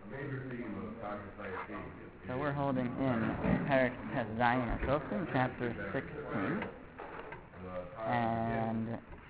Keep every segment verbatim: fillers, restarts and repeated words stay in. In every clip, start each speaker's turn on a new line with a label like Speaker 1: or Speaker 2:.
Speaker 1: So we're holding in Perek Tes Zayin Shoftim, chapter sixteen, and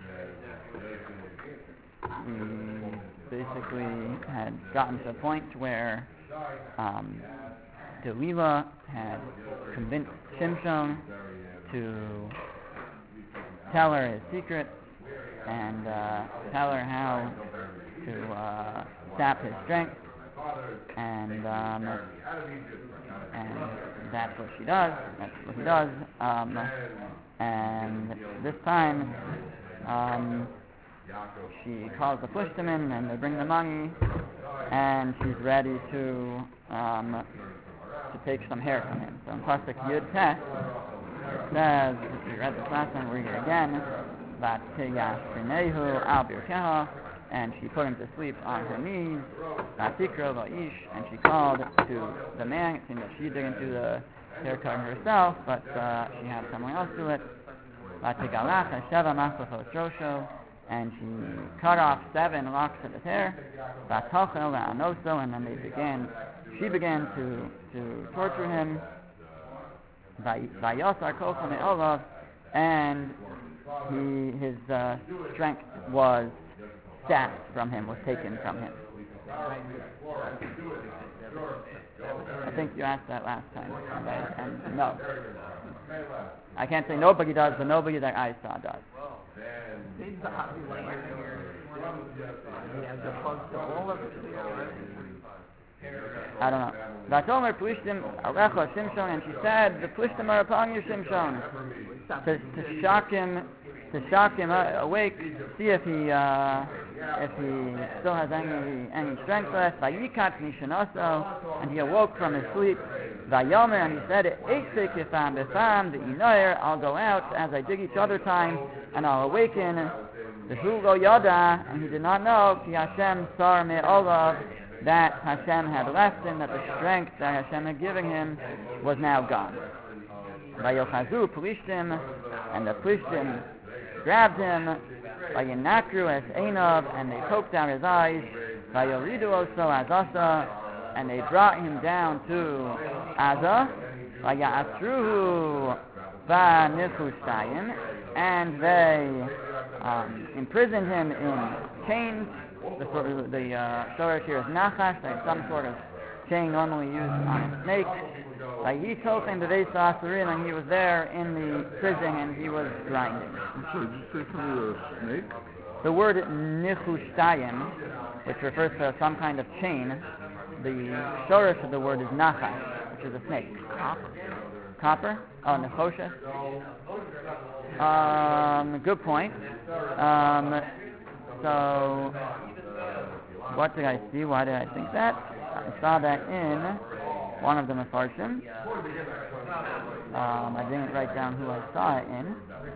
Speaker 1: we basically had gotten to the point where um, Delilah had convinced Shimshon to tell her his secret and uh, tell her how to uh, sap his strength, and um, and that's what she does. That's what he does. Um, and this time, um, she calls the Plishtimim, and they bring the money, and she's ready to um, to take some hair from him. So in Pasuk Yud Tes, it says, we read this last time, we read it again, Vatigash Prinehu Al Birkeha, and she put him to sleep on her knees, Vatikro Va'ish, and she called to the man. It seemed that she didn't do the haircut herself, but uh, she had someone else do it. Vatigalach Hasheva Maslachos Rosho, and she cut off seven locks of his hair, Vatochel Va'anoso, and then they began, she began to, to torture him, Vayosar Kolcha Me'olav, and he, his uh, strength was sapped from him, was taken from him. I think you asked that last time, and, I, and no. I can't say nobody does, but nobody that I saw does. I don't know. Vatomer Plishtim Alecha Shimshon, and she said, the Plishtim are upon you, Shimshon, to, to shock him, to shock him uh, awake, see if he uh, if he still has any any strength left. Vayikat Mishanaso, and he awoke from his sleep. Vayomer, and he said, Eitzek Yifam Befam, the Inoyer, I'll go out as I dig each other time, and I'll awaken. The Hugo Yada, and he did not know, Ki Hashem Sar Me'olav, that Hashem had left him, that the strength that Hashem had given him was now gone. Vayochazu Plishtim, and the Plishtim grabbed him, Vayinakru es Einov, and they poked out his eyes, Vayoridu oso Azasa, and they brought him down to Aza, Vayatruhu Vanichushayim, and they um, imprisoned him in chains. The sort of the uh, storage here is nachash, like some sort of chain normally used on a snake. Like he told him the Veisasurim, and he was there in the prison, and he was grinding.
Speaker 2: So did you say something about a snake?
Speaker 1: The word nichushtayim, which refers to some kind of chain, the shorish of the word is nachash, which is a snake. Copper. Copper? Oh, nechoshes. Um, good point. Um, so, what did I see? Why did I think that? I saw that in one of the Mefarshim. Um, I didn't write down who I saw it in.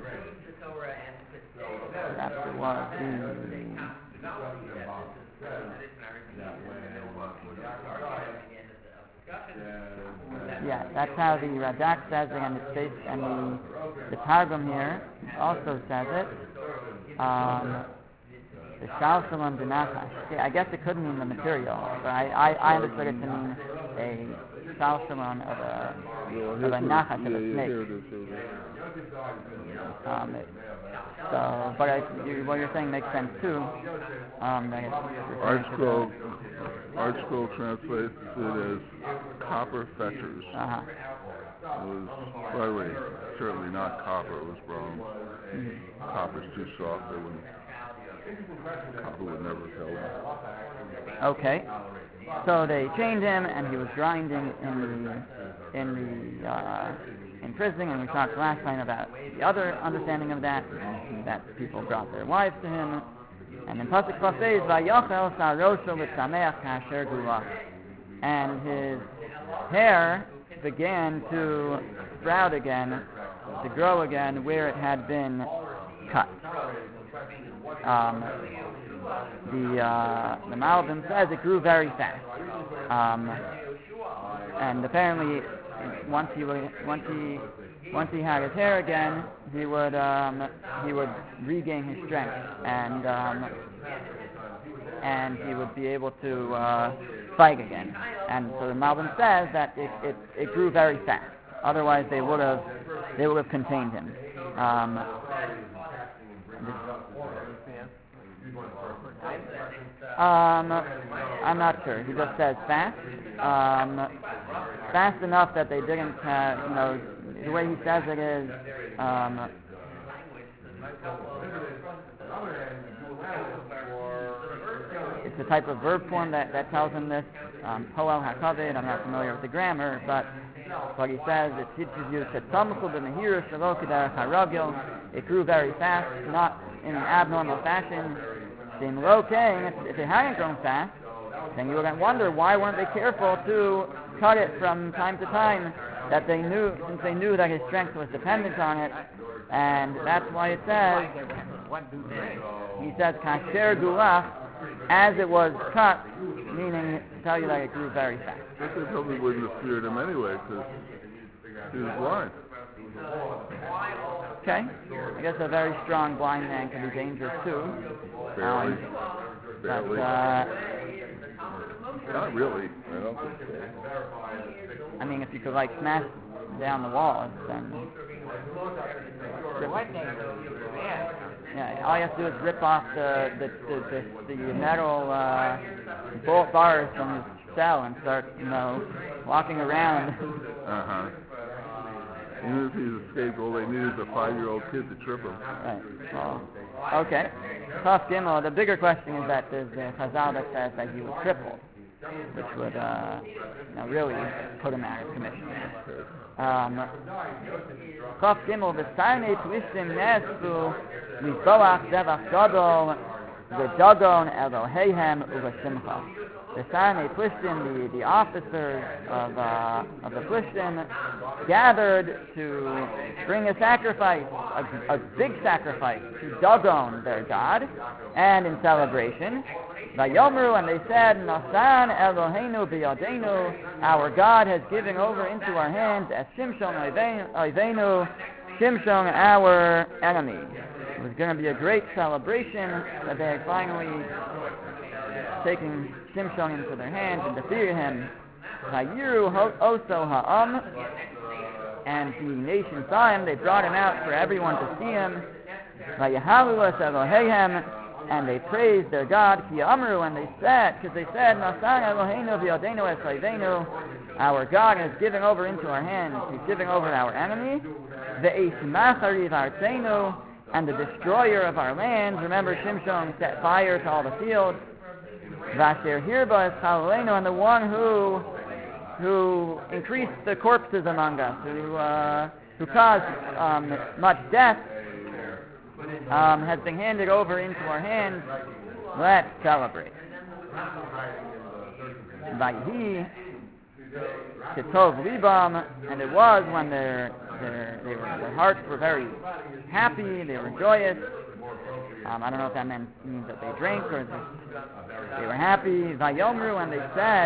Speaker 1: Perhaps it was the... Yeah, that's how the Radak says it, and the, and the, the Targum here also says it. Um, the Shalshalom Benachash. Okay, I guess it could mean the material, but I, I, I understood it to mean a Shalshalom of a, yeah, of a Nachash, of a snake. Um, it, so, but I, you, what you're saying makes sense too. Um,
Speaker 2: ArtScroll, ArtScroll translates it as copper fetchers.
Speaker 1: Uh-huh.
Speaker 2: It was, by the way, certainly not copper, it was bronze. Mm-hmm. Copper's too soft, they wouldn't, copper would never tell him.
Speaker 1: Okay. So they chained him, and he was grinding in the, in the, uh, in prison, and we talked last time about the other understanding of that, that people brought their wives to him. And then Pasuk Kaf says, Vayachel Sarosho L'Sameach Kasher Gulach, and his hair began to sprout again, to grow again where it had been cut. Um, the uh, the Malbim says it grew very fast, um, and apparently once he would, once he once he had his hair again, he would um, he would regain his strength, and um, and he would be able to uh, fight again. and so the Malbim says that it, it, it grew very fast. Otherwise, they would have they would have contained him. Um, um, I'm not sure. He just says fast, um, fast enough that they didn't. Uh, you know, the way he says it is. Um, It's a type of verb form that, that tells him this. Um, Poel HaKaved, I'm not familiar with the grammar, but what he says, it teaches you to Tzamchu b'mehira shelo k'derech haragil. It grew very fast, not in an abnormal fashion. Shem lo kein, if, if it hadn't grown fast, then you would wonder why weren't they careful to cut it from time to time, that they knew, since they knew that his strength was dependent on it. And that's why it says, he says, kasher gulach, as it was cut, meaning to tell you that it grew very fast.
Speaker 2: But they probably wouldn't have feared him anyway, because he was blind.
Speaker 1: Okay. I guess a very strong blind man can be dangerous too.
Speaker 2: Barely.
Speaker 1: Um,
Speaker 2: Barely.
Speaker 1: But, uh,
Speaker 2: Not really. I don't think so.
Speaker 1: I mean, if you could like smash down the walls, then... Yeah, all you have to do is rip off the the the, the, the metal uh, bolt bars from his cell and start, you know, walking around.
Speaker 2: Uh-huh. Even if he's escaped, all they need is a five-year-old kid to trip him.
Speaker 1: Right. Well, okay. Taf Gimel, the bigger question is that there's a Chazal that says that he was crippled, which would, uh, you know, really put him out of commission. Um, Taf Gimel, the Sarnei Twishtim Nesfu, Mizoach Zevach Gadol, the Dagon Eloheihem Uvasimcha. The Sarnei Plishtim, the, the officers of, uh, of the Plishtim, gathered to bring a sacrifice, a, a big sacrifice, to Dagon, their god, and in celebration. Vayomru, and they said, Nasan Eloheinu biyadenu, our God has given over into our hands as Shimshon Oivenu, Shimshon, our enemy. It was going to be a great celebration that they had finally taken Shimshon into their hands and defeated him. Hayiru Oso Ha'am, and the nation saw him. They brought him out for everyone to see him. Vayahalu es Eloheihem, and they praised their God. Ki Amru, and they said, because they said, Nasan Eloheinu v'yadenu es Oivenu, our God is giving over into our hands. He's giving over our enemy. Ve'esh machariv artzeinu, and the destroyer of our lands. Remember, Shimshon set fire to all the fields. Vasher Hirba is Chalaleinu, and the one who who increased the corpses among us, who uh, who caused um, much death, um, has been handed over into our hands. Let's celebrate. Vayhi Ketov Libam, and it was when their their they were, their hearts were very happy, they were joyous. Um, I don't know if that meant, means that they drank or just they were happy. Vayomru, and they said,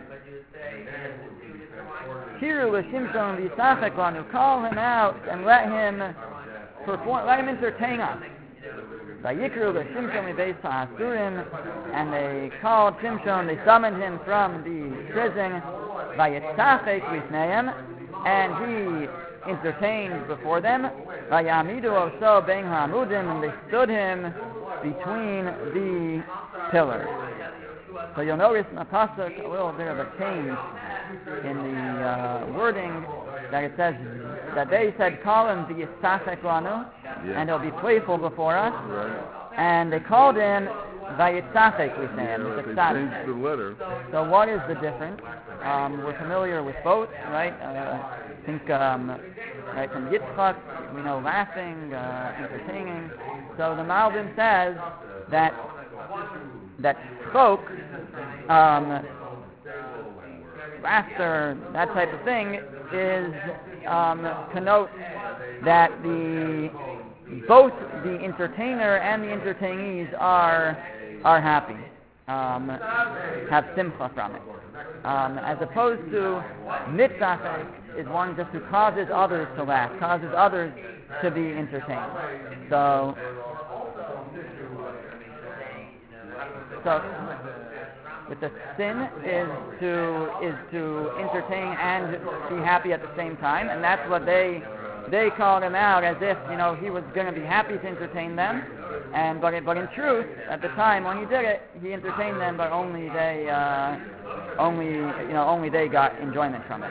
Speaker 1: Kiru l'Shimshon v'Yisachek lanu, call him out and let him perform, let him entertain us. Vayikru l'Shimshon v'Beis ha'asurim, and they called Shimshon, they summoned him from the prison. Vayitzachek v'Ifneim, and he entertained before them. Vayamidu oso ben ha'amudim, and they stood him between the pillars. So you'll notice in the pasuk a little bit of a change in the uh, wording, that it says that they said, call him v'yisachek lanu,
Speaker 2: Yeah.
Speaker 1: and he'll be playful before us.
Speaker 2: Right.
Speaker 1: And they called him Vayitzachek, we say.
Speaker 2: Yeah, they changed the letter.
Speaker 1: So what is the difference? Um, we're familiar with both, right? Uh, I think um, right from Yitzchak, we know laughing, uh, entertaining. So the Malbim says that that chok, um, laughter, that type of thing, is um, connotes that the both the entertainer and the entertainees are are happy, um, have simcha from it. Um, as opposed to mitzachek is one just who causes others to laugh, causes others to be entertained. So, so with the sin is to is to entertain and be happy at the same time, and that's what they they called him out as if you know he was going to be happy to entertain them, and but it, but in truth at the time when he did it, he entertained them, but only they uh, only you know only they got enjoyment from it.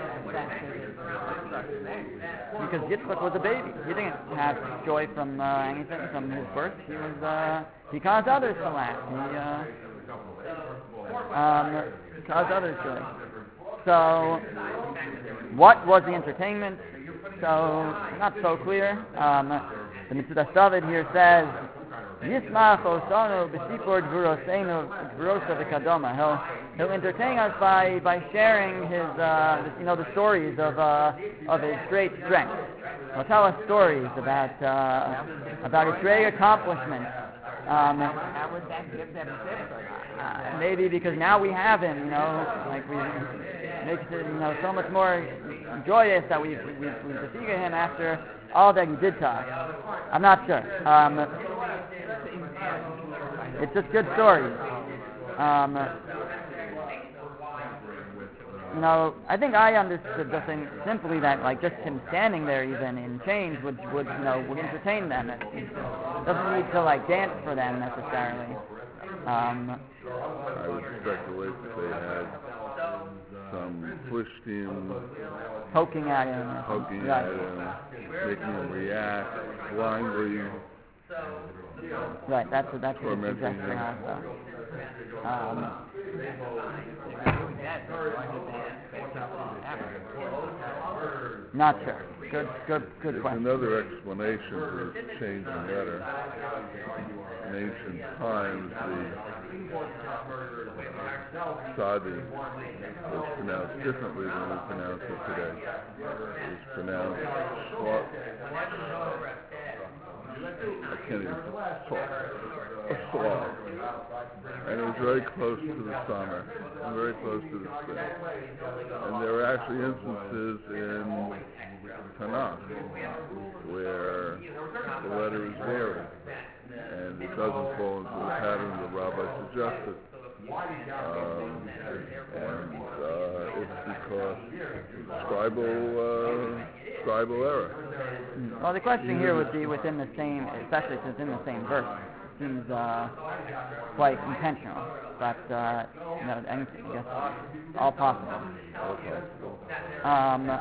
Speaker 1: Because Yitzchak was a baby. He didn't have joy from uh, anything from his birth. He was uh, he caused others to laugh. He uh, um, caused others joy. So, what was the entertainment? So, not so clear. Um, the Mitzudas David here says, Yismach osanu b'sipor dvuroseinu dvurosa v'kadoma. He'll he'll entertain us by by sharing his uh, you know the stories of uh, of his great strength. He'll tell us stories about uh, about his great accomplishments. Um,
Speaker 3: How would that give them
Speaker 1: uh, maybe because now we have him, you know, like we makes it you know so much more joyous that we've we've, we've defeated him after all that he did to us. I'm not sure. Um, it's just good stories. Um, you know, I think I understood the thing simply that, like, just him standing there, even in chains, would would you know would entertain them. It, it doesn't need to like dance for them necessarily. Um,
Speaker 2: I would speculate that they had some Philistine
Speaker 1: poking at him,
Speaker 2: poking
Speaker 1: right.
Speaker 2: at him, making him react blindly.
Speaker 1: Right, that's that's what he's
Speaker 2: Tormenting
Speaker 1: suggesting
Speaker 2: him.
Speaker 1: also. Um, not sure. Good, good, good
Speaker 2: There's
Speaker 1: question.
Speaker 2: another explanation for this change in letter. In ancient times, the Sadi was pronounced differently than we pronounce it today. It was pronounced Swa- I can't even talk. A Slav. And it was very close to the summer, and very close to the spring. And there are actually instances in Tanakh where the letter is varied, and it doesn't fall into the pattern the rabbi suggested. Um, and uh, it's because scribal, uh, scribal error.
Speaker 1: Well, the question here would be within the same, especially since in the same verse, seems uh, quite intentional. But uh, you know, anything, I guess, all possible. Um,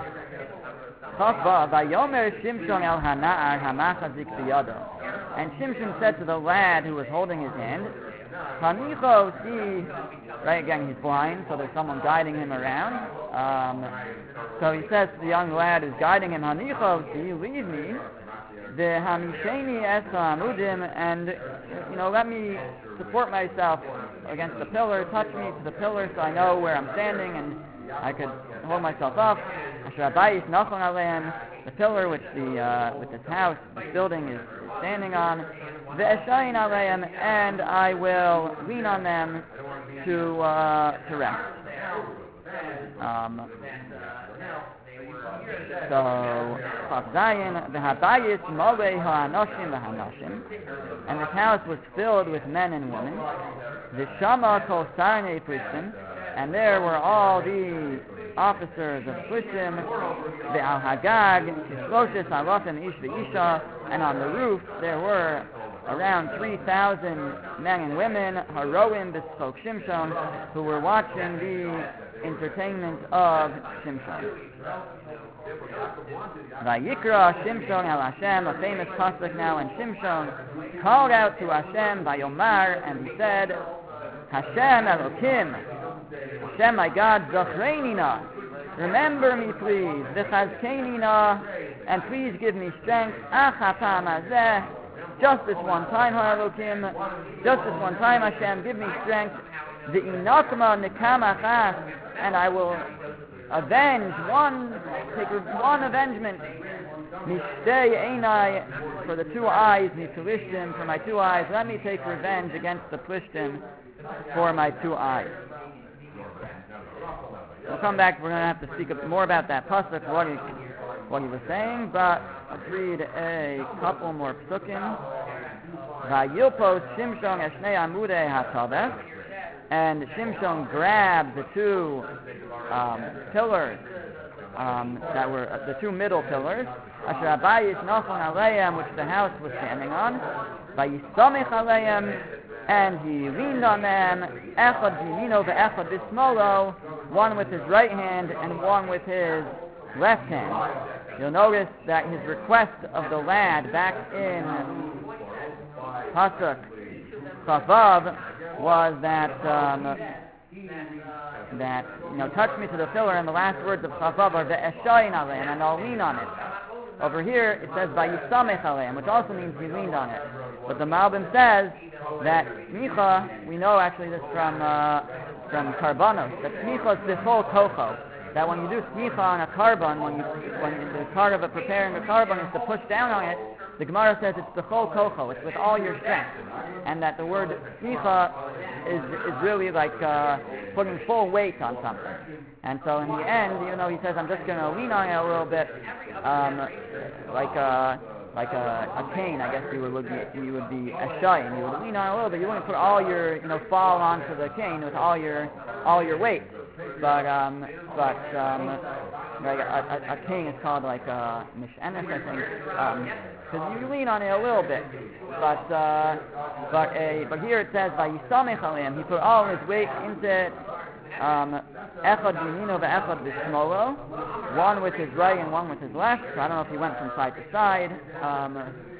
Speaker 1: Vayomer Shimshon el Hana'ar Hamachazik biyado. And Shimshon said to the lad who was holding his hand, Hanicho, see, right, again, he's blind, so there's someone guiding him around. Um, so he says to the young lad who's guiding him, Hanicho, see, leave me, the Hamisheni Esra Amudim, and, you know, let me support myself against the pillar, touch me to the pillar so I know where I'm standing and I could hold myself up. Asher Abayis Nachon Aleim, the pillar which the uh, which this house, this building is standing on, Ve'eshayin Aleim, and I will lean on them to uh, to rest. Um, so, Chaf the Habayis Molei Ha'anoshim V'Hanoshim, and this house was filled with men and women. The Shama Kol Sarnei Plishtim, and there were all the officers of Plishtim, the Al Hagag, Shloshes Alofim Ish V'Isha, and on the roof there were around three thousand men and women, Haroim B'Schok Shimshon, who were watching the entertainment of Shimshon. Vayikra Shimshon El Hashem, a famous pasuk now, and Shimshon called out to Hashem by Yomar, and he said, Hashem Elokim, Hashem my God, Zachreini na, remember me please, V'chazkeini na, and please give me strength, Ach hapam hazeh, just this one time, Ha'elokim, just this one time, Hashem, give me strength, V'inakma nekama chas, and I will avenge one, take one avengement, Mishtei Einai, for the two eyes, Mipilishtim, for my two eyes, let me take revenge against the Plishtim for my two eyes. We'll come back, we're going to have to speak more about that pasuk, what he, what he was saying, but let's read a couple more psukim. Vayilpos Shimshon Eshnei Amudei HaTavech, and Shimshon grabbed the two um, pillars um, that were uh, the two middle pillars, Asher Abayis Nachon Aleim, which the house was standing on, Vayistamich Aleim, and he leaned on them, Echad B'yamino ve'Echad B'shmolo, one with his right hand and one with his left hand. You'll notice that his request of the lad back in Pasuk Chavav was that um, that you know touch me to the pillar, and the last words of Chavav are ve'eshayin aleim, and I'll lean on it. Over here it says vayisamech aleim, which also means he leaned on it. But the Malbim says that smicha, we know actually this from uh, from Karbanos, that smicha is b'chol kocho. That when you do smicha on a carbon, when you when the part of a preparing a carbon is to push down on it, the Gemara says it's b'chol kocho, it's with all your strength, and that the word smicha is is really like uh, putting full weight on something. And so in the end, even though he says I'm just going to lean on it a little bit, um, like a like a, a cane, I guess you would, would be you would be a shayin, you would lean on it a little bit. You wouldn't put all your you know fall onto the cane with all your all your weight. But um, but um, like a, a, a king is called like a mishenes, I think, because um, you lean on it a little bit. But uh, but a but here it says vayisamech aleim, he put all his weight into it. Um, echad b'yamino ve'echad b'shmolo, one with his right and one with his left. So I don't know if he went from side to side, um,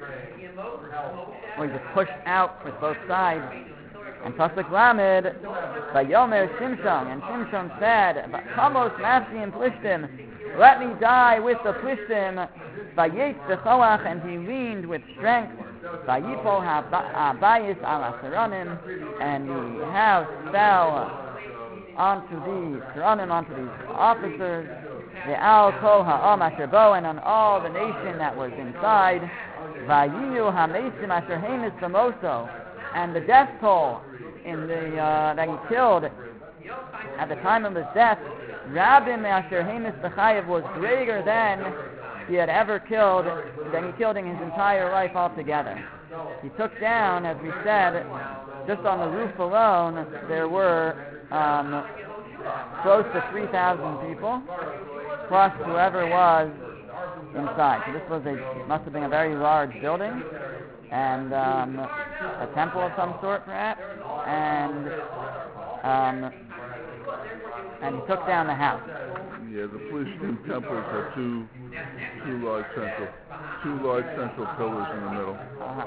Speaker 1: or he just pushed out with both sides. And Pasuk Lamed, Vayomer Shimshon, and Shimshon said, Chamos Mafsi and Plishtim, let me die with the Plishtim. Vayetz b'choach, and he leaned with strength. Vayipol ha'bayis al asaranim, and the house fell onto the Saranim, onto these officers. The al kol ha'am asher bo, and on all the nation that was inside. Vayiyu ha'mesim asher heimis b'moso, and the death toll in the uh, that he killed at the time of his death, Rabim Asher Hamis B'chayev, was greater than he had ever killed, than he killed in his entire life altogether. He took down, as we said, just on the roof alone, there were um, close to three thousand people, plus whoever was inside. So this was a must have been a very large building, and um, a temple of some sort, perhaps, and um, and he took down the house.
Speaker 2: Yeah, the Plishtim temples are two two large central two large central pillars in the middle.
Speaker 1: Uh-huh.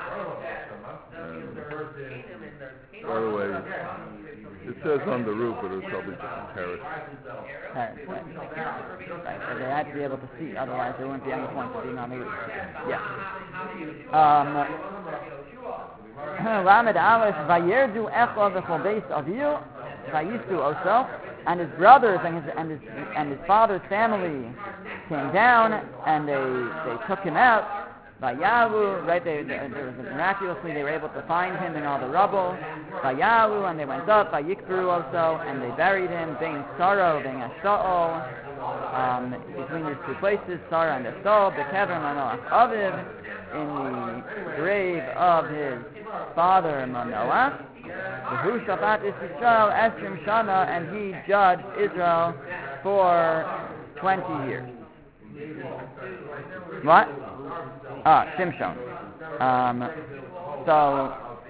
Speaker 2: And, by the way, it says on the roof, but it was probably just a terrace.
Speaker 1: Terrace, right. Right. So they had to be able to see, otherwise there wouldn't be any point to being on the roof. Yeah. Um, Lamed Aleph, Vayerdu Echad v'chol beis aviyu, Vayistu Oso, and his brothers and his and his and his father's family came down, and they they took him out. Vayalu, right? They, they, they was miraculously they were able to find him in all the rubble. Vayalu, and they went up. Vayikbru also, and they buried him. Bein Saro, bein Eshtaol, um, between these two places, Sarah and Eshtaol, Bekever Manoach Aviv, in the grave of his father Manoach. V'hu Shabbat Israel Esrim Shana, and he judged Israel for twenty years. What? Ah, Shimshon. Um, so,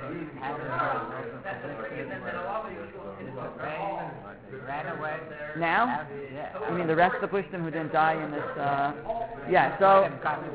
Speaker 1: now? You mean the rest of the Plishtim who didn't die in this, uh, yeah, so,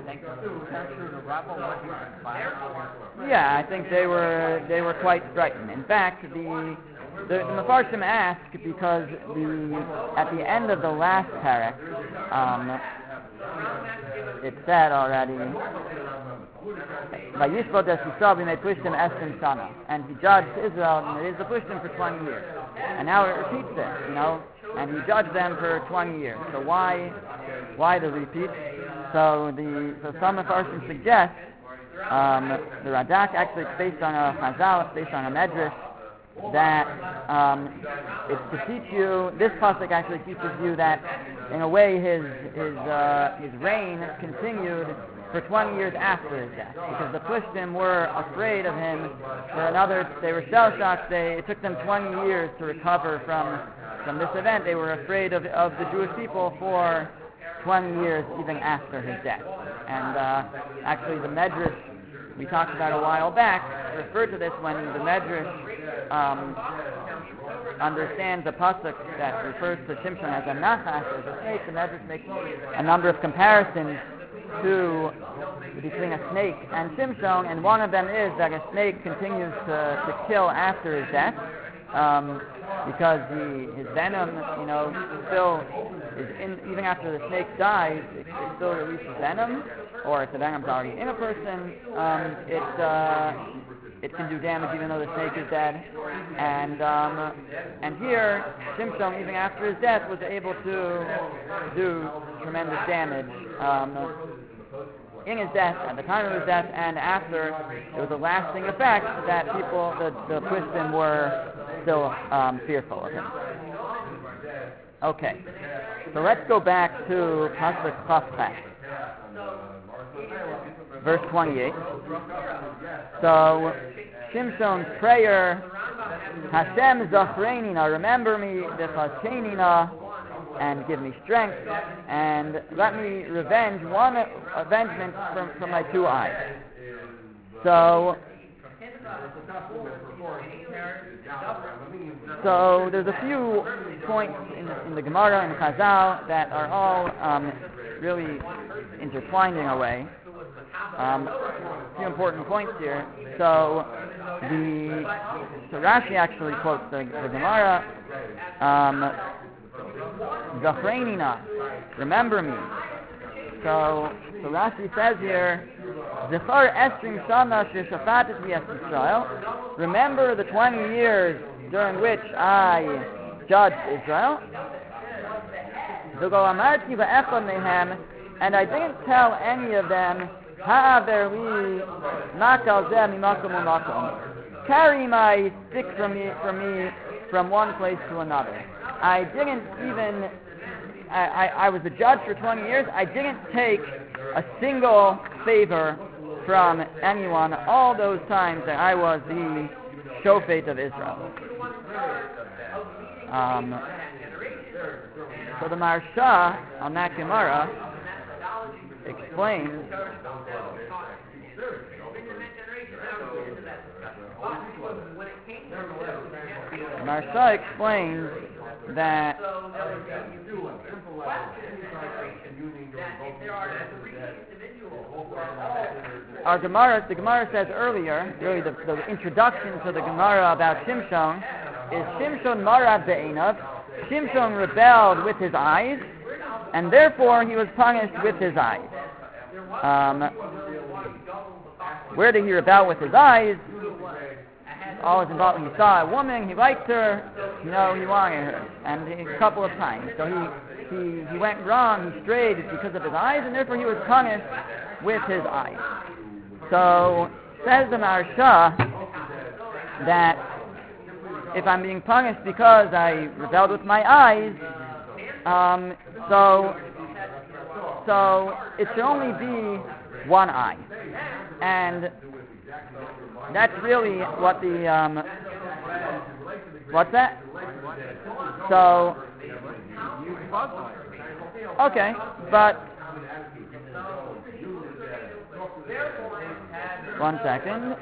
Speaker 1: yeah, I think they were, they were quite frightened. In fact, the, the, the Mefarshim ask, because the, at the end of the last parak, um, it said already, Vayishvot es Yisrael b'nei Plishtim esrim shana, and he judged Israel and it is the Plishtim for twenty years, and now it repeats it, you know, and he judged them for twenty years. So why, why the repeat? So the so some of us suggest um, the Radak actually it's based on a Chazal, it's based on a Medrash, that um, it's to teach you. This pasuk actually teaches you that, in a way, his his uh, his reign continued for twenty years after his death, because the Plishtim were afraid of him for another, they were shell-shocked, they, it took them twenty years to recover from, from this event. They were afraid of, of the Jewish people for twenty years even after his death. And uh, actually the Medrash we talked about a while back referred to this when the Medrash um, understands the pasuk that refers to Shimshon as a nachash, as a snake. The Medrash makes a number of comparisons to between a snake and Shimshon, and one of them is that a snake continues to, to kill after his death, um, because the, his venom, you know, still is in, even after the snake dies, it, it still releases venom, or if the venom's already in a person, um, it uh, it can do damage even though the snake is dead. And um, and here, Shimshon, even after his death, was able to do tremendous damage. Um, in his death, at the time of his death, and after, it was a lasting effect that people, the, the Plishtim were still um, fearful of him. Okay, so let's go back to Pasuk Chaf, verse twenty-eight. So, Shimshon's prayer, Hashem Zachreinina, remember me, V'chazkeinina, and give me strength, and let me revenge one avengement from, from my two eyes. So, so there's a few points in the, in the Gemara and Chazal that are all um, really intertwined in a way. Um, a few important points here. So, the so Rashi actually quotes the, the Gemara. Um, Zachreinina, remember me. So, so Rashi says here, Zechar Esrim Shana Sheshafatet V'Es Yisrael. Remember the twenty years during which I judged Israel. Zogo Amarti V'Echad Mehem, and I didn't tell any of them, Ha'aver li Makal Zeh Mimakom U'Makom. Carry my stick from me, from me from one place to another. I didn't even, I, I, I was a judge for twenty years, I didn't take a single favor from anyone all those times that I was the shofet of Israel. Um, so the Maharsha on that Gemara explains the Maharsha explains that our Gemara, the Gemara says earlier, really the, the introduction to the Gemara about Shimshon is Shimshon Marad Be'einav. Shimshon rebelled with his eyes, and therefore he was punished with his eyes. Um, where did he rebel with his eyes? All was involved. He saw a woman, he liked her, you know, he wanted her, and he, a couple of times. So he, he, he went wrong, he strayed because of his eyes, and therefore he was punished with his eyes. So, says the Maharsha that if I'm being punished because I rebelled with my eyes, um, so, so it should only be one eye. And that's really what the, um, what's that? So, okay, but, one second.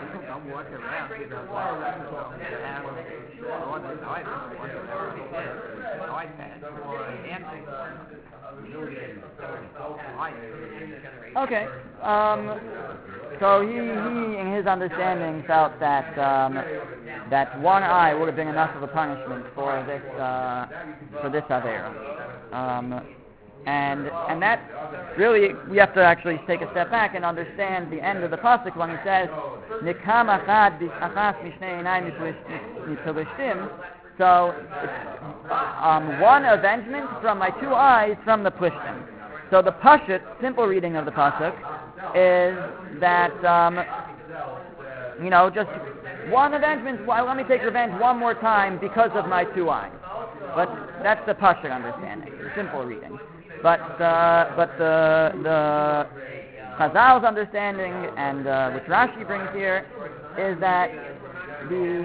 Speaker 1: Okay, um, so he, he, in his understanding, felt that um, that one eye would have been enough of a punishment for this uh, for this avera, um, and and that really we have to actually take a step back and understand the end of the pasuk when he says Nikam achad achas mishnei einayim miPlishtim. So it's um, one avengement from my two eyes from the Plishtim. So the Pashut, simple reading of the pasuk, is that, um, you know, just one avengement, well, let me take revenge one more time because of my two eyes. But that's the Pashut understanding, the simple reading. But, uh, but the, the, Chazal's understanding, and uh, which Rashi brings here, is that the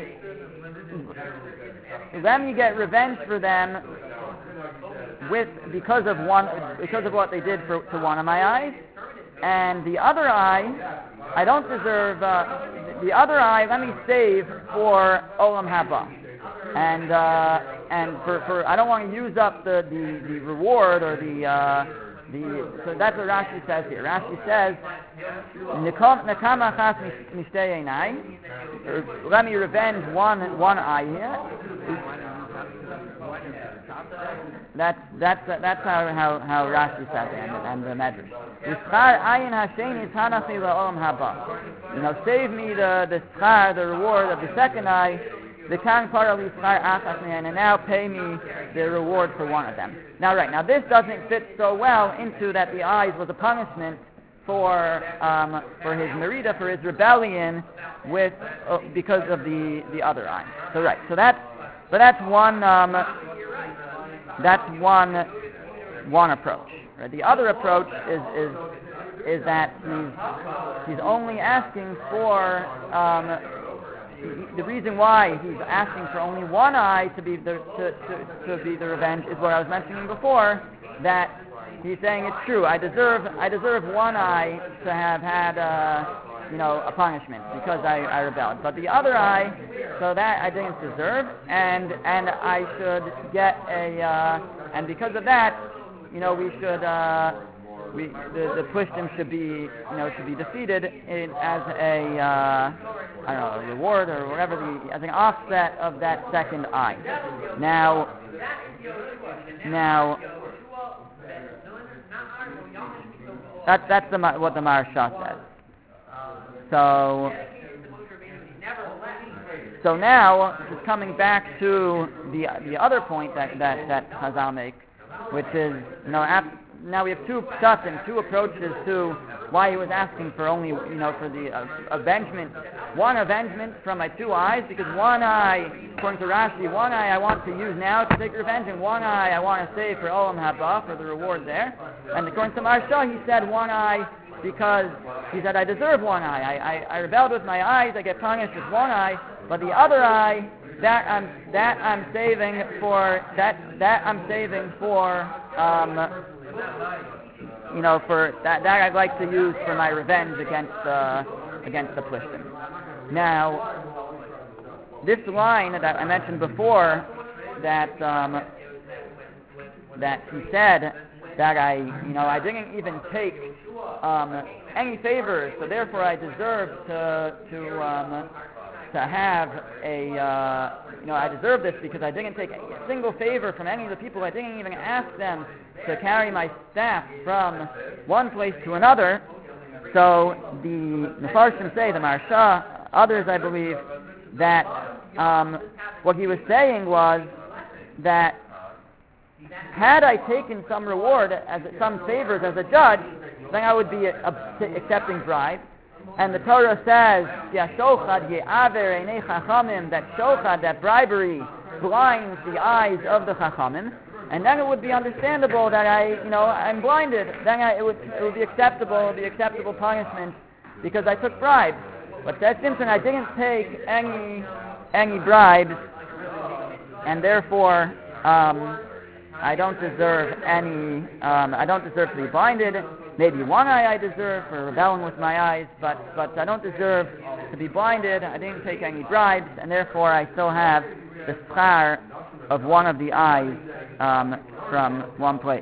Speaker 1: let me get revenge for them with because of one because of what they did for, to one of my eyes, and the other eye I don't deserve. Uh, the other eye let me save for Olam Haba, and uh, and for, for I don't want to use up the, the, the reward or the uh, the so that's what Rashi says here. Rashi says Nekama chas mishtei einai. Let me revenge one one eye here. That's that's that's how how, how Rashi says it, and, and the Medrash. Yischar ayin hasheni tanachi la'olam haba. You know, save me the the schar, the reward of the second eye. The kan parali schar achas me'en, and now pay me the reward for one of them. Now, right now, this doesn't fit so well into that the eyes was a punishment for um, for his merida, for his rebellion with uh, because of the, the other eye. So right, so that's but that's one um, that's one one approach. Right? The other approach is is is that he's he's only asking for um, the reason why he's asking for only one eye to be the to, to, to be the revenge is what I was mentioning before, that he's saying it's true. I deserve I deserve one eye to have had uh, you know a punishment because I, I rebelled, but the other eye, so that I didn't deserve, and and I should get a uh, and because of that, you know we should uh, we the the Plishtim should be you know should be defeated in, as a uh, I don't know a reward or whatever the as an offset of that second eye. Now now. That's that's the what the Maharsha says. So so now just coming back to the the other point that that that Chazal make, which is you know ap- now we have two pshatim, two approaches to why he was asking for only you know for the uh, avengement, one avengement from my two eyes, because one eye, according to Rashi, one eye I want to use now to take revenge, and one eye I want to save for Olam Haba, for the reward there. And according to Maharsha, he said one eye because he said I deserve one eye. I, I, I rebelled with my eyes, I get punished with one eye, but the other eye that I'm that I'm saving for that that I'm saving for um, you know for that that I'd like to use for my revenge against uh, against the Plishtim. Now, this line that I mentioned before, that um, that he said that I, you know, I didn't even take um, any favors, so therefore I deserve to to um, to have a, uh, you know, I deserve this because I didn't take a single favor from any of the people. I didn't even ask them to carry my staff from one place to another. So the Mefarshim say, the Maharsha, others I believe, that um, what he was saying was that had I taken some reward, as some favors as a judge, then I would be a, a, accepting bribes. And the Torah says, that shochad, that bribery, blinds the eyes of the Chachamim. And then it would be understandable that I, you know, I'm blinded. Then I, it would it would be acceptable, it would be acceptable punishment because I took bribes. But says Simpson, I didn't take any any bribes, and therefore um, I don't deserve any. Um, I don't deserve to be blinded. Maybe one eye I deserve for rebelling with my eyes, but but I don't deserve to be blinded. I didn't take any bribes, and therefore I still have the schar of one of the eyes um, from one place.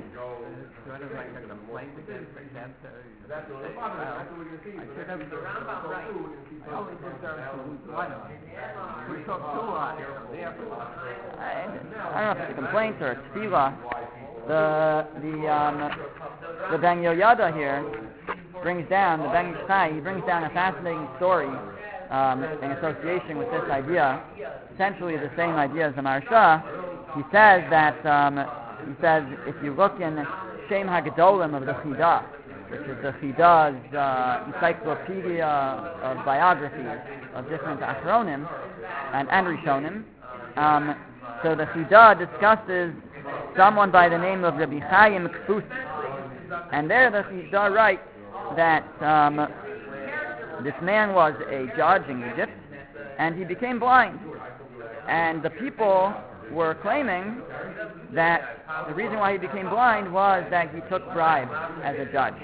Speaker 1: I don't know if it's a complaint or a tefillah. The the um, the Ben Yoyada here brings down the Ben Yishchai. He brings down a fascinating story um, in association with this idea. Essentially, the same idea as the Maharsha. He says that um, he says if you look in Shem HaGedolim of the Chidah, which is the Chidah's uh, encyclopedia of biographies of different Achronim and, and Rishonim. Um, so the Chidah discusses someone by the name of Rabbi Chaim Kfus, and there the Chidah writes that um, this man was a judge in Egypt, and he became blind. And the people were claiming that the reason why he became blind was that he took bribes as a judge.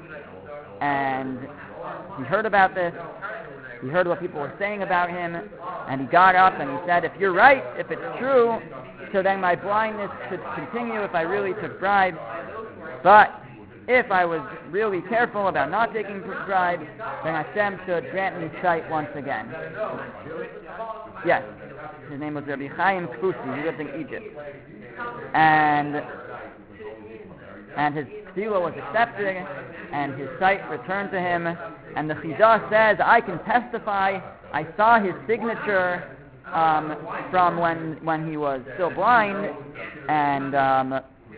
Speaker 1: And he heard about this, he heard what people were saying about him, and he got up and he said, if you're right, if it's true, so then my blindness should continue if I really took bribes. But if I was really careful about not taking bribes, then Hashem should grant me sight once again. Yes, his name was Rabbi Chaim Kfusi. He lived in Egypt. And and his tefillah was accepted, and his sight returned to him. And the Chizah says, I can testify, I saw his signature um, from when when he was still blind, and um,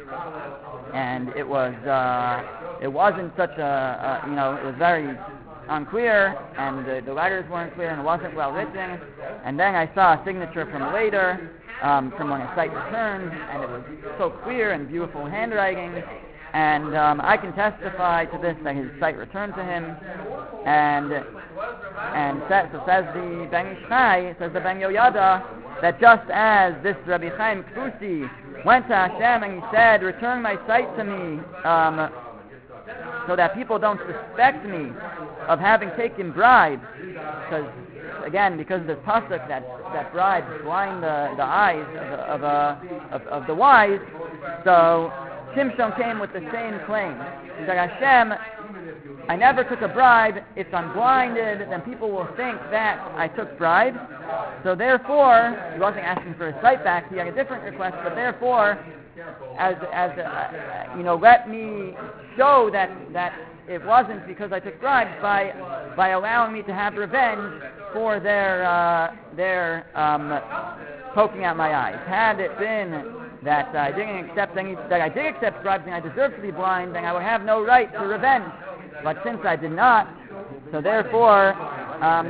Speaker 1: and it was uh, it wasn't such a, a you know it was very unclear, and the, the letters weren't clear, and it wasn't well written. And then I saw a signature from later, um, from when his sight returned, and it was so clear and beautiful handwriting. And um, I can testify to this, that his sight returned to him. And and says, so says the Ben Ish Chai, says the Ben Yoyada, that just as this Rabbi Chaim Kfusi went to Hashem and he said, return my sight to me, um, so that people don't suspect me of having taken bribes, because again, because of this pasuk that that bribes blind the, the eyes of the, of, uh, of, of the wise, so Shimshon came with the same claim. He said, Hashem, I never took a bribe. If I'm blinded, then people will think that I took bribes. So therefore, he wasn't asking for his sight back. He had a different request. But therefore, as as uh, you know, let me show that that it wasn't because I took bribes by by allowing me to have revenge for their uh, their um, poking out my eyes. Had it been that I didn't accept any, that I did accept bribes and I deserved to be blind, then I would have no right to revenge. But since I did not, so therefore, um,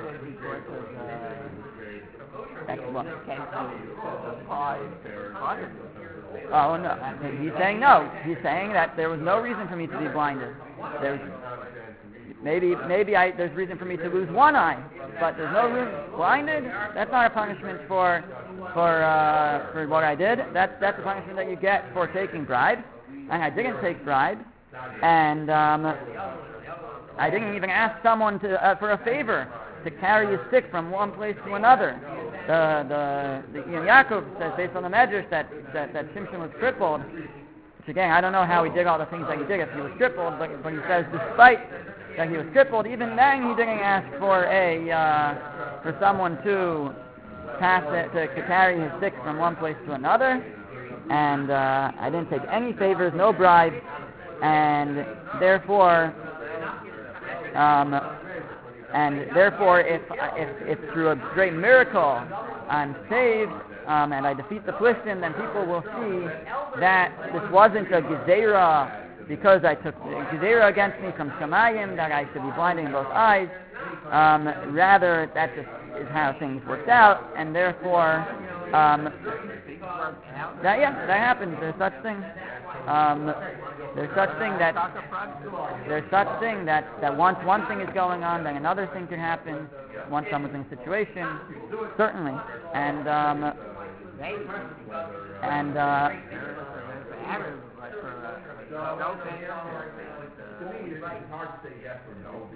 Speaker 1: oh no, he's saying no. He's saying that there was no reason for me to be blinded. There's maybe maybe I, there's reason for me to lose one eye, but there's no reason. Blinded? That's not a punishment for for uh, for what I did. That's that's a punishment that you get for taking bribes, and I didn't take bribes, and um, I didn't even ask someone to uh, for a favor to carry a stick from one place to another. The the the Ian Yaakov says, based on the Medrash, that that that Shimshon was crippled. Which again, I don't know how he did all the things that he did if he was crippled, but but he says despite that he was crippled, even then he didn't ask for a uh, for someone to pass it, to, to carry his stick from one place to another, and uh, I didn't take any favors, no bribes, and therefore, um, and therefore, if if if through a great miracle I'm saved um, and I defeat the Plishtim, then people will see that this wasn't a gezerah because I took gezerah against me from Shamayim, that I should be blinded in both eyes. Um, rather, that just is how things worked out, and therefore, um, that yeah, that happens. There's such thing. Um, there's such thing that there's such thing that, that once one thing is going on, then another thing can happen. Once someone's in a situation, certainly, and um, and. Uh,
Speaker 3: To me, it's hard to say yes or no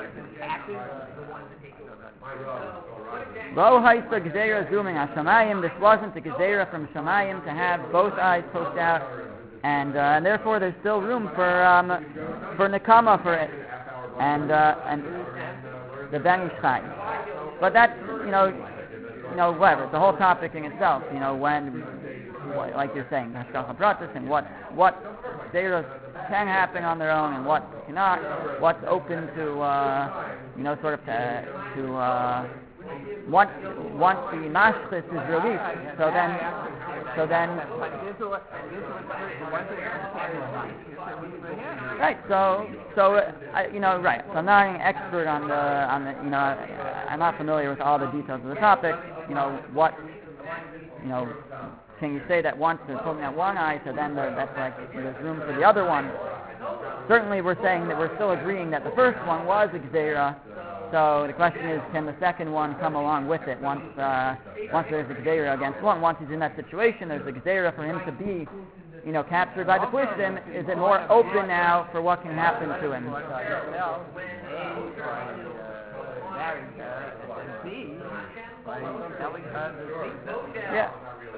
Speaker 3: because.
Speaker 1: This wasn't the gezerah from Shamayim to have both eyes poked out, and, uh, and therefore there's still room for um, for nekama for it, and uh, and the Ben Ish Chai. But that's you know you know whatever. The whole topic in itself. You know when. Like you're saying, hashgacha pratis, and what what gezerahs can happen on their own and what cannot, what's open to uh, you know sort of to, to uh, once once the mashchis is released, so then so then right. So so uh, I, you know right. So I'm not an expert on the on the you know I'm not familiar with all the details of the topic. You know what you know. Can you say that once they're pulling out one eye, so then the, that's like there's room for the other one? certainly we're saying that we're still agreeing that the first one was a Gzeira. So the question is, can the second one come along with it once uh, once there's a Gzeira against one? Once he's in that situation, there's a Gzeira for him to be, you know, captured by the Plishtim. Is it more open now for what can happen to him? Yeah,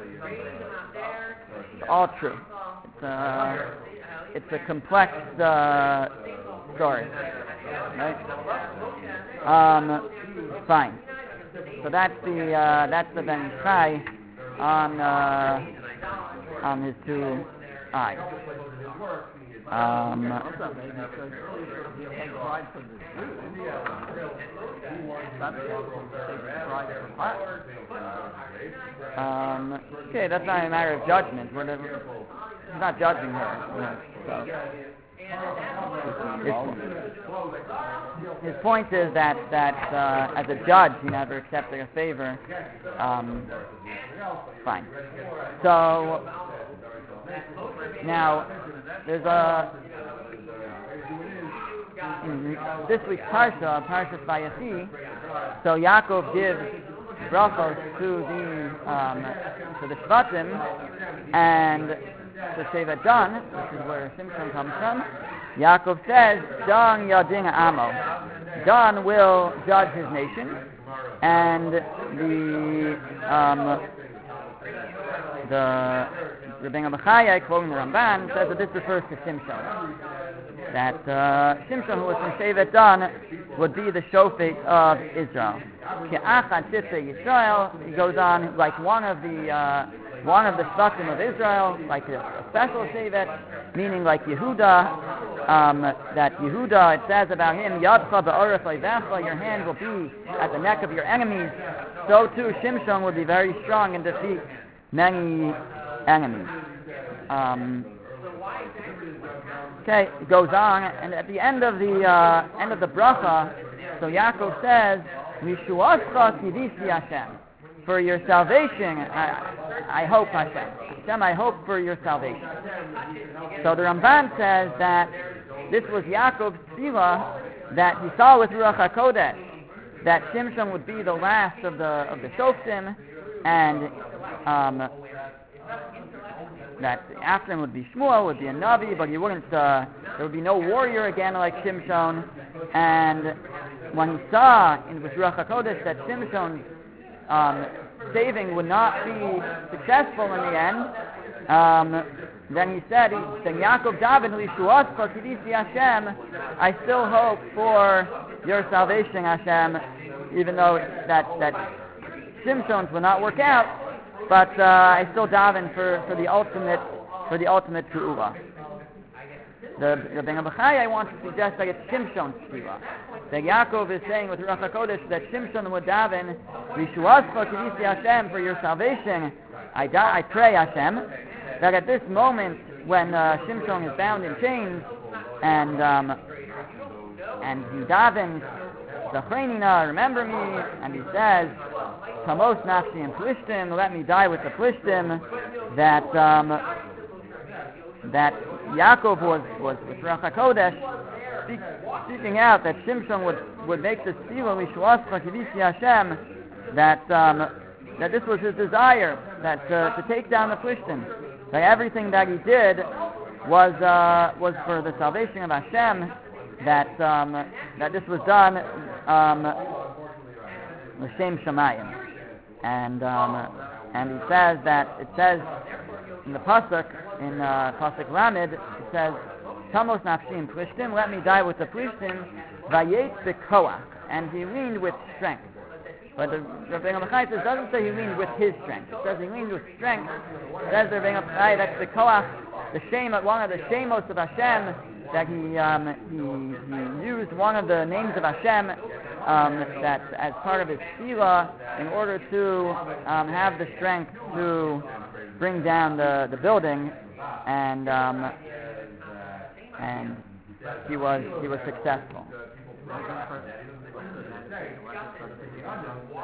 Speaker 1: it's all true. It's, uh, it's a complex uh, story, right? Um, fine. So that's the uh, that's the Ben Chai on uh, on his two eyes. Um, um, okay, that's not a matter of judgment. We're, we're not judging her. You know, so. His, his point is that that uh, as a judge, he never accepted a favor. Um, fine. So now there's a in this week's parsha, Parshat Vayechi. So Yaakov gives brachos to the um, to the Shvatim and to Shevet Dan, which is where Shimshon comes from. Yaakov says, Dan Yadin Amo. Dan will judge his nation, and the um, the Rabbeinu Bechaya, quoting the Ramban, says that this refers to Shimshon. That uh, Shimshon, who was from Shevet Dan, would be the shofet of Israel. Ke'achad Shifte Yisrael, he goes on like one of the uh, one of the shvatim of Israel, like a, a special shevet, meaning like Yehuda. Um, that Yehuda, it says about him, Yadcha be'oref oivecha, your hand will be at the neck of your enemies. So too, Shimshon will be very strong and defeat many enemies. Um, okay, it goes on, and at the end of the uh, end of the bracha, so Yaakov says, "Mishuascha kivisi Hashem." For your salvation, I, I hope Hashem. Hashem, I hope for your salvation. So the Ramban says that this was Yaakov's tefillah that he saw with Ruach HaKodesh, that Shimshon would be the last of the of the Shoftim, and um, that after him would be Shmuel, would be a Navi, but he wouldn't. Uh, there would be no warrior again like Shimshon. And when he saw in with Ruach HaKodesh that Shimshon's um, saving would not be successful in the end, um, then he said, "Then Yaakov David Lishuas Kivisi Hashem, I still hope for your salvation, Hashem, even though that that Shimshon's will not work out, but uh, I still daven for, for the ultimate for the ultimate Geula." The the Ben Abachai wants to suggest that it's Shimshon's tefillah. That Yaakov is saying with Ruach HaKodesh that Shimshon would daven, "Vishuascha kivisi Hashem, for your salvation, I da- I pray Hashem." That at this moment when uh, Shimshon is bound in chains and um, and he davens, "Zachreinina, remember me," and he says, "Kamos nafshi and Plishtim, let me die with the Plishtim." That um, that Yaakov was was with Ruach HaKodesh speak, speaking out that Shimshon would, would make this tefillah Lishuascha kivisi Hashem, that um, that this was his desire, that uh, to take down the Plishtim. That everything that he did was uh, was for the salvation of Hashem. That um, that this was done um, l'shem shamayim, and um, and he says that it says in the pasuk in uh, pasuk Lamed, it says, "Tamos nafshim Plishtim, let me die with the Plishtim, vayet b'koach," and he leaned with strength. But the Rabbeinu Bechai says doesn't say he leaned with his strength. It says he leaned with strength. It says the Rabbeinu Bechai that's the koach, the shame, one of the shemos of Hashem, that he um, he, he used one of the names of Hashem um, that as part of his tefillah in order to um, have the strength to bring down the, the building, and um, and he was he was successful.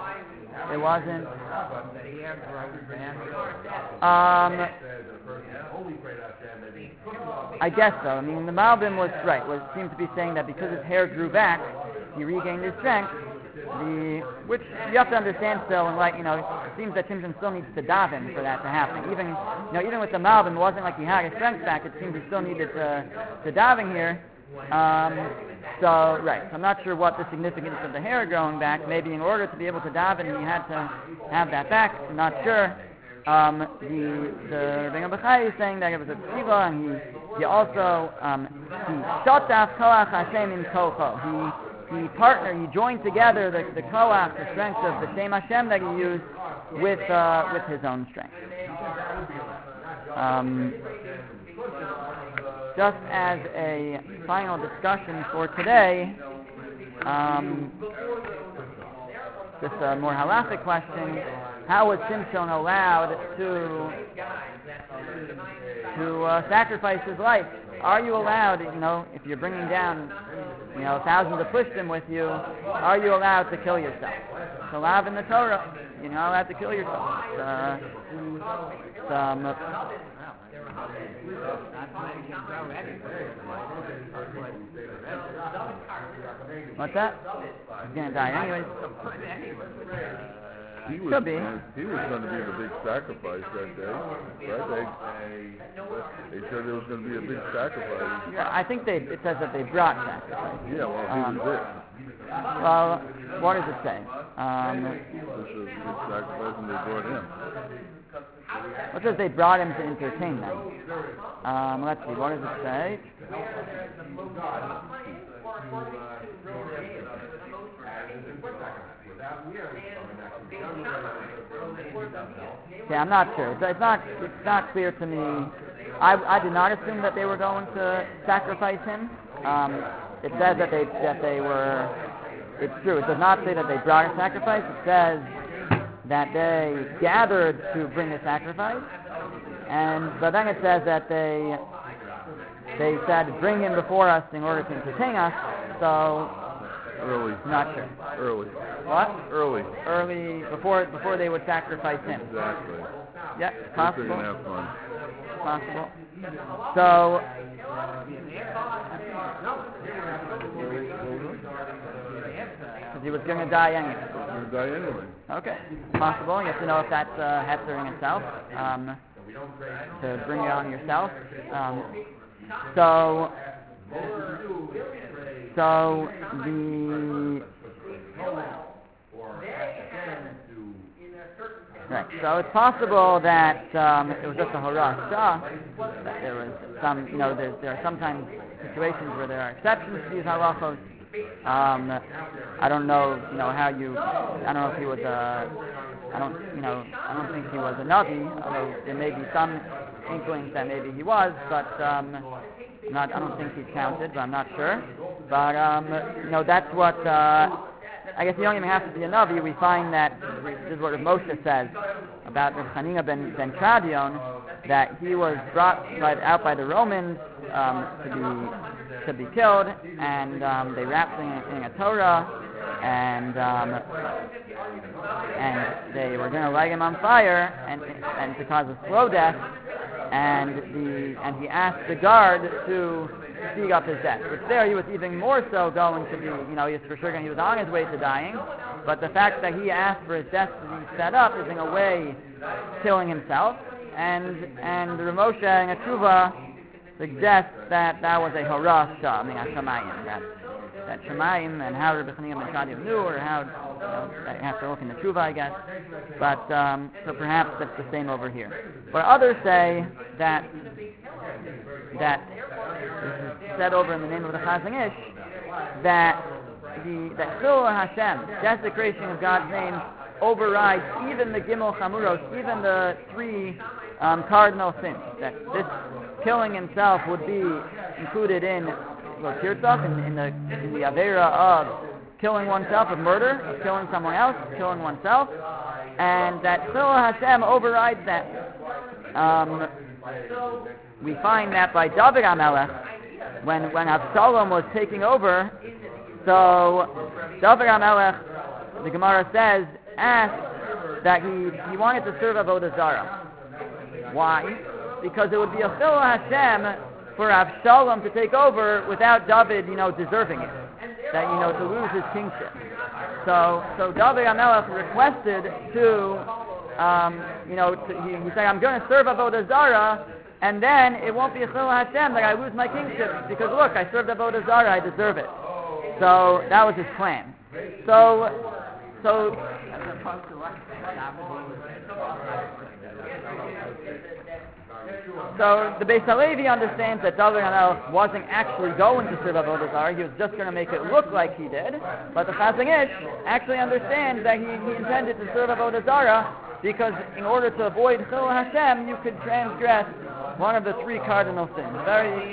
Speaker 1: It wasn't. Um, I guess so. I mean, the Malbim was right. Was seemed to be saying that because his hair grew back, he regained his strength. The which you have to understand still, and like you know, it seems that Shimshon still needs to daven for that to happen. Even you know, even with the Malbim, it wasn't like he had his strength back. It seems he still needed to to daven here. Um, so right, so I'm not sure what the significance of the hair growing back. Maybe in order to be able to daven, he had to have that back. I'm not sure. Um, the the Rebbeinu Bechai is saying that it was a tefillah, and he he also um, he shotaf koach Hashem in kocho. He he partnered, he joined together the the koach, the strength of the same Hashem that he used with uh, with his own strength. Um, just as a final discussion for today, um, just a more halachic question: how was Shimshon allowed to to uh, sacrifice his life? Are you allowed, you know, if you're bringing down, you know, thousands of pushtim with you, are you allowed to kill yourself? It's allowed in the Torah. You're not allowed to kill yourself. It's, uh, it's, um, what's that? He's gonna die anyways.
Speaker 2: He was,
Speaker 1: Could be.
Speaker 2: He was going to be the big sacrifice that day, right? They, they said there was going to be a big sacrifice.
Speaker 1: Yeah, I think they. It says that they brought sacrifice.
Speaker 2: Yeah, well, he
Speaker 1: Um,
Speaker 2: was it.
Speaker 1: Well, what does it say? Um,
Speaker 2: This was a big sacrifice, and they brought him.
Speaker 1: it says they brought him to entertain them. Um, let's see. What does it say? Yeah, I'm not sure. It's, it's not. It's not clear to me. I, I did not assume that they were going to sacrifice him. Um, it says that they that they were. It's true. It does not say that they brought a sacrifice. It says that they gathered to bring a sacrifice, and but then it says that they they said bring him before us in order to entertain us. So
Speaker 2: Early.
Speaker 1: not sure.
Speaker 2: Early.
Speaker 1: What?
Speaker 2: Early.
Speaker 1: Early before before they would sacrifice him.
Speaker 2: Exactly.
Speaker 1: Yeah,
Speaker 2: They're
Speaker 1: possible.
Speaker 2: going to have fun.
Speaker 1: Possible. So, because he was going to die anyway.
Speaker 2: They're going to die anyway.
Speaker 1: Okay, possible. You have to know if that's uh, heter in itself, um, to bring it on yourself. Um, so, so the right. So it's possible that um, it was just a harasha. That there was some, you know, there there are sometimes situations where there are exceptions to these halachos. Um, I don't know, you know, how you. I don't know if he was a. I don't, you know, I don't think he was a navi. Although there may be some inklings that maybe he was, but um, not. I don't think he's counted, but I'm not sure. But um, you know, that's what. Uh, I guess you don't even have to be a navi. We find that this is what Moshe says about Rav Chanina ben ben Tradion, that he was brought by, out by the Romans um, to be to be killed, and um, they wrapped him in, in a Torah, and um, and they were going to light him on fire, and and to cause a slow death, and the and he asked the guard to speed up his death. Which there he was even more so going to be, you know, he was for sure going, he was on his way to dying, but the fact that he asked for his death to be set up is in a way killing himself, and and Rav Moshe in a tshuva suggests that that was a harasha, I mean a shamayim, that that shamayim, and how Rabbi Chanina ben Tradion knew, or how, you know, I have to look in the tshuva, I guess, but um, so perhaps that's the same over here. But others say that that this is said over in the name of the Chazon Ish, that the that Chilul Hashem, desecration of God's name, overrides even the Gimel Chamuros, even the three um, cardinal sins. That this killing himself would be included in Tirtzach, in, in the in the Avera of killing oneself, of murder, of killing someone else, killing oneself, and that Chilul Hashem overrides that. Um, we find that by David HaMelech, when when Avshalom was taking over, so David HaMelech, the Gemara says, asked that he, he wanted to serve Avodah Zarah. Why? because it would be a chil Hashem for Avshalom to take over without David, you know, deserving it. That, you know, to lose his kingship. So, so David HaMelech requested to, um, you know, to, he, he said, I'm going to serve Avodah Zarah, and then it won't be a chil Hashem that I lose my kingship, because look, I served Avodah Zarah, I deserve it. So that was his plan. So, so. So the Beis Halevi understands that David HaMelech wasn't actually going to serve Avodah Zarah. He was just going to make it look like he did. But the Chazon Ish actually understands that he, he intended to serve Avodah Zarah because in order to avoid Chil Hashem, you could transgress one of the three cardinal sins. Very.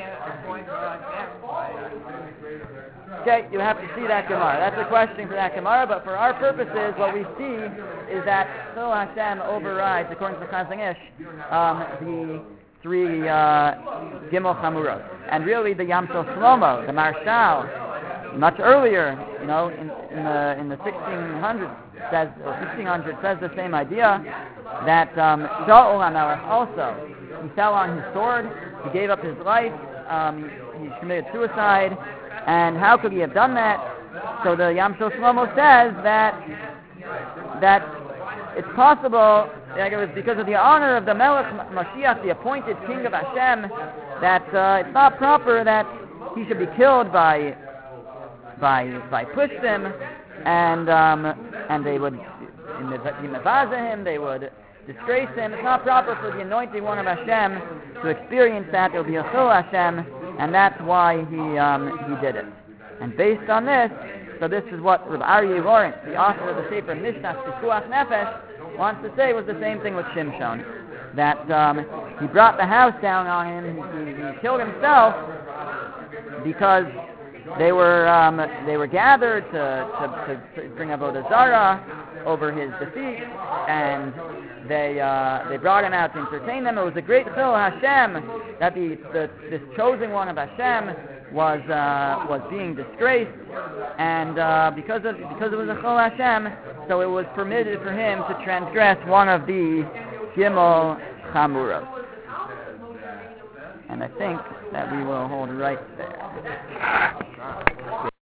Speaker 1: Okay, you have to see that Gemara. That's a question for that Gemara, but for our purposes, what we see is that Chil Hashem overrides, according to the Chazon Ish, um, the three uh, Gimel Chamurot. And really, the Yam Shel Shlomo, the Marshal, much earlier, you know, in, in the in the sixteen hundreds, says, or sixteen hundred, says the same idea, that um, Shaul HaMelech also, he fell on his sword, he gave up his life, um, he committed suicide, and how could he have done that? So the Yam Shel Shlomo says that that it's possible that it was because of the honor of the Melech Mashiach, the appointed king of Hashem, that uh, it's not proper that he should be killed by by by Plishtim, and um, and they would mevaza him, they would disgrace him. It's not proper for the anointed one of Hashem to experience that. It will be a chil Hashem, and that's why he um, he did it. And based on this, so this is what Rabbi Aryeh Lawrence, the author of the Sefer Mishnah Pikuach Nefesh, wants to say was the same thing with Shimshon, that um, he brought the house down on him, he, he killed himself because they were um, they were gathered to, to, to bring Avodah Zarah over his defeat, and they uh, they brought him out to entertain them. It was a great chil Hashem that the, the this chosen one of Hashem was uh, was being disgraced, and uh, because of because it was a chil Hashem, so it was permitted for him to transgress one of the Gimel Chamurot. And I think that we will hold right there.